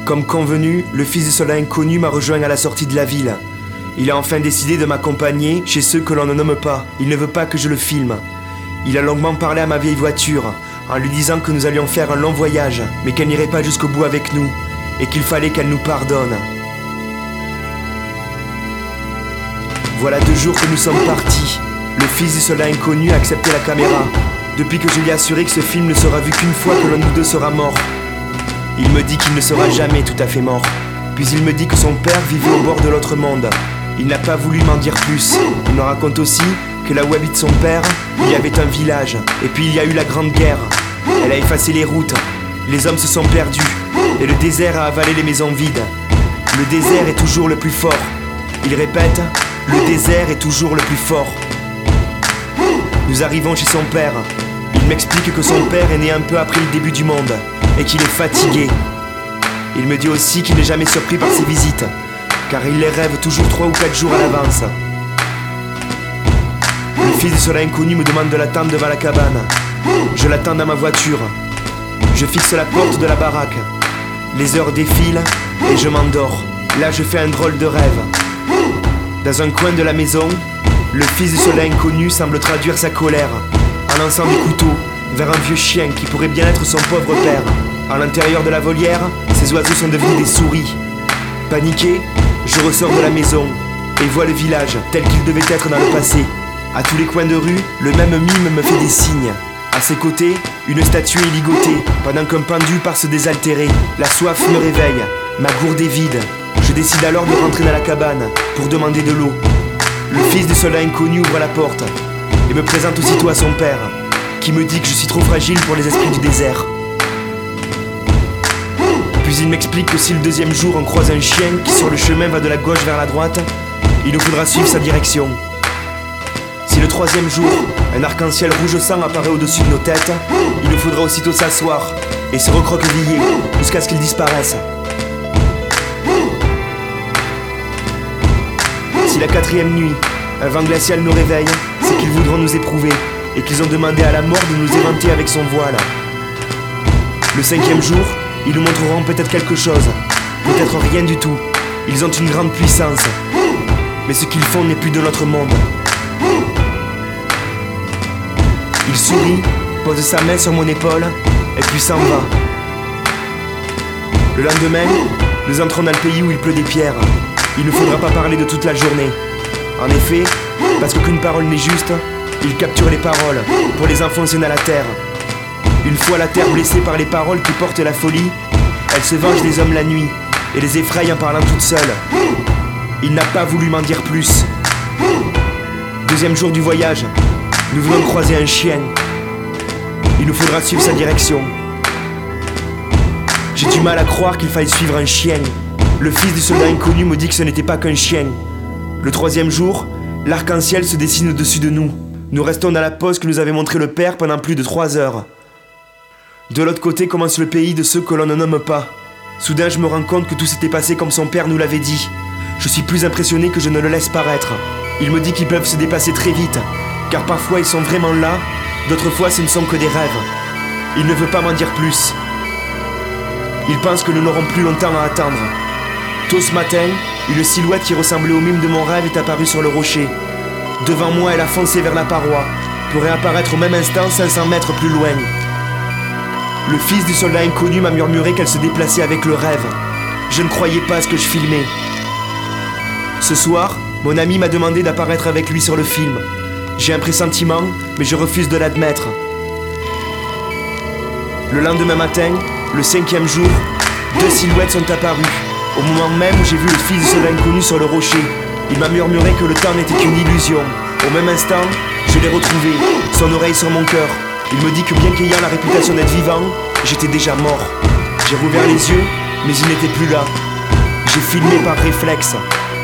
Comme convenu, le fils du soldat inconnu m'a rejoint à la sortie de la ville. Il a enfin décidé de m'accompagner chez ceux que l'on ne nomme pas. Il ne veut pas que je le filme. Il a longuement parlé à ma vieille voiture, en lui disant que nous allions faire un long voyage, mais qu'elle n'irait pas jusqu'au bout avec nous, et qu'il fallait qu'elle nous pardonne. Voilà 2 jours que nous sommes partis. Le fils du soldat inconnu a accepté la caméra, depuis que je lui ai assuré que ce film ne sera vu qu'une fois que l'un de nous deux sera mort. Il me dit qu'il ne sera jamais tout à fait mort. Puis il me dit que son père vivait au bord de l'autre monde. Il n'a pas voulu m'en dire plus. Il me raconte aussi que là où habite son père, il y avait un village. Et puis il y a eu la Grande Guerre. Elle a effacé les routes. Les hommes se sont perdus. Et le désert a avalé les maisons vides. Le désert est toujours le plus fort. Il répète, le désert est toujours le plus fort. Nous arrivons chez son père. Il m'explique que son père est né un peu après le début du monde et qu'il est fatigué. Il me dit aussi qu'il n'est jamais surpris par ses visites, car il les rêve toujours 3 ou 4 jours à l'avance. Le fils du soldat inconnu me demande de l'attendre devant la cabane. Je l'attends dans ma voiture. Je fixe la porte de la baraque. Les heures défilent et je m'endors. Là je fais un drôle de rêve. Dans un coin de la maison, le fils du soldat inconnu semble traduire sa colère en lançant des couteaux vers un vieux chien qui pourrait bien être son pauvre père. À l'intérieur de la volière, ces oiseaux sont devenus des souris. Paniqué, je ressors de la maison et vois le village tel qu'il devait être dans le passé. À tous les coins de rue, le même mime me fait des signes. À ses côtés, une statue est ligotée, pendant qu'un pendu part se désaltérer. La soif me réveille, ma gourde est vide. Je décide alors de rentrer dans la cabane pour demander de l'eau. Le fils du soldat inconnu ouvre la porte et me présente aussitôt à son père, qui me dit que je suis trop fragile pour les esprits du désert. Puis il m'explique que si le 2e jour on croise un chien qui sur le chemin va de la gauche vers la droite, il nous faudra suivre sa direction. Si le 3e jour, un arc-en-ciel rouge sang apparaît au-dessus de nos têtes, il nous faudra aussitôt s'asseoir et se recroqueviller jusqu'à ce qu'il disparaisse. Si la 4e nuit, un vent glacial nous réveille, c'est qu'ils voudront nous éprouver et qu'ils ont demandé à la mort de nous éventer avec son voile. Le 5e jour, ils nous montreront peut-être quelque chose, peut-être rien du tout. Ils ont une grande puissance, mais ce qu'ils font n'est plus de notre monde. Il sourit, pose sa main sur mon épaule et puis s'en va. Le lendemain, nous entrons dans le pays où il pleut des pierres. Il ne faudra pas parler de toute la journée. En effet, parce qu'aucune parole n'est juste, il capture les paroles pour les enfoncer dans la terre. Une fois la terre blessée par les paroles qui portent la folie, elle se venge des hommes la nuit et les effraie en parlant toute seule. Il n'a pas voulu m'en dire plus. 2e jour du voyage, nous venons de croiser un chien. Il nous faudra suivre sa direction. J'ai du mal à croire qu'il faille suivre un chien. Le fils du soldat inconnu me dit que ce n'était pas qu'un chien. Le 3e jour, l'arc-en-ciel se dessine au-dessus de nous. Nous restons dans la pose que nous avait montré le père pendant plus de 3 heures. De l'autre côté commence le pays de ceux que l'on ne nomme pas. Soudain, je me rends compte que tout s'était passé comme son père nous l'avait dit. Je suis plus impressionné que je ne le laisse paraître. Il me dit qu'ils peuvent se déplacer très vite, car parfois ils sont vraiment là, d'autres fois ce ne sont que des rêves. Il ne veut pas m'en dire plus. Il pense que nous n'aurons plus longtemps à attendre. Tôt ce matin, une silhouette qui ressemblait au mime de mon rêve est apparue sur le rocher. Devant moi, elle a foncé vers la paroi, pour réapparaître au même instant 500 mètres plus loin. Le fils du soldat inconnu m'a murmuré qu'elle se déplaçait avec le rêve. Je ne croyais pas à ce que je filmais. Ce soir, mon ami m'a demandé d'apparaître avec lui sur le film. J'ai un pressentiment, mais je refuse de l'admettre. Le lendemain matin, le 5e jour, 2 silhouettes sont apparues. Au moment même où j'ai vu le fils du soldat inconnu sur le rocher, il m'a murmuré que le temps n'était qu'une illusion. Au même instant, je l'ai retrouvé, son oreille sur mon cœur. Il me dit que bien qu'ayant la réputation d'être vivant, j'étais déjà mort. J'ai rouvert les yeux, mais il n'était plus là. J'ai filmé par réflexe.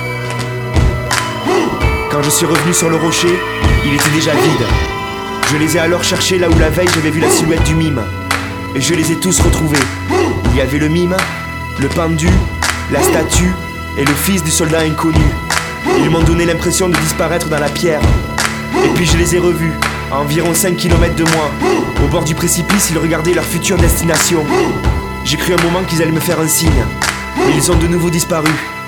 Quand je suis revenu sur le rocher, il était déjà vide. Je les ai alors cherchés là où la veille j'avais vu la silhouette du mime. Et je les ai tous retrouvés. Il y avait le mime, le pendu, la statue et le fils du soldat inconnu. Ils m'ont donné l'impression de disparaître dans la pierre. Et puis je les ai revus, à environ 5 km de moi. Au bord du précipice, ils regardaient leur future destination. J'ai cru un moment qu'ils allaient me faire un signe. mais ils ont de nouveau disparu.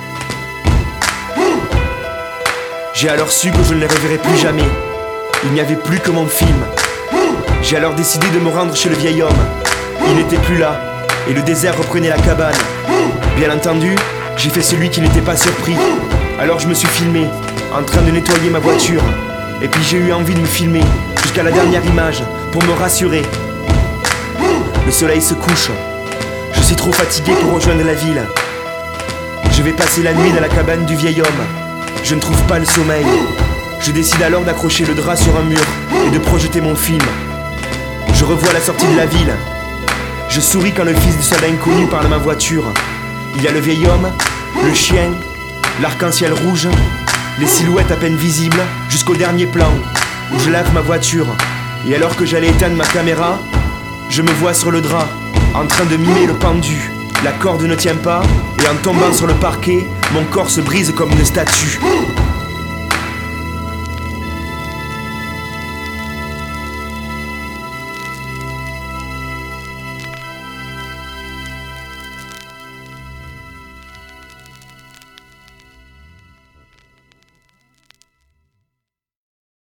J'ai alors su que je ne les reverrai plus jamais. Il n'y avait plus que mon film. J'ai alors décidé de me rendre chez le vieil homme. Il n'était plus là, et le désert reprenait la cabane. Bien entendu, j'ai fait celui qui n'était pas surpris. Alors je me suis filmé, en train de nettoyer ma voiture. Et puis j'ai eu envie de me filmer, jusqu'à la dernière image, pour me rassurer. Le soleil se couche. Je suis trop fatigué pour rejoindre la ville. Je vais passer la nuit dans la cabane du vieil homme. Je ne trouve pas le sommeil. Je décide alors d'accrocher le drap sur un mur et de projeter mon film. Je revois la sortie de la ville. Je souris quand le fils du soldat inconnu parle à ma voiture. Il y a le vieil homme, le chien, l'arc-en-ciel rouge, les silhouettes à peine visibles jusqu'au dernier plan où je lave ma voiture. Et alors que j'allais éteindre ma caméra, je me vois sur le drap, en train de mimer le pendu. La corde ne tient pas, et en tombant sur le parquet, mon corps se brise comme une statue.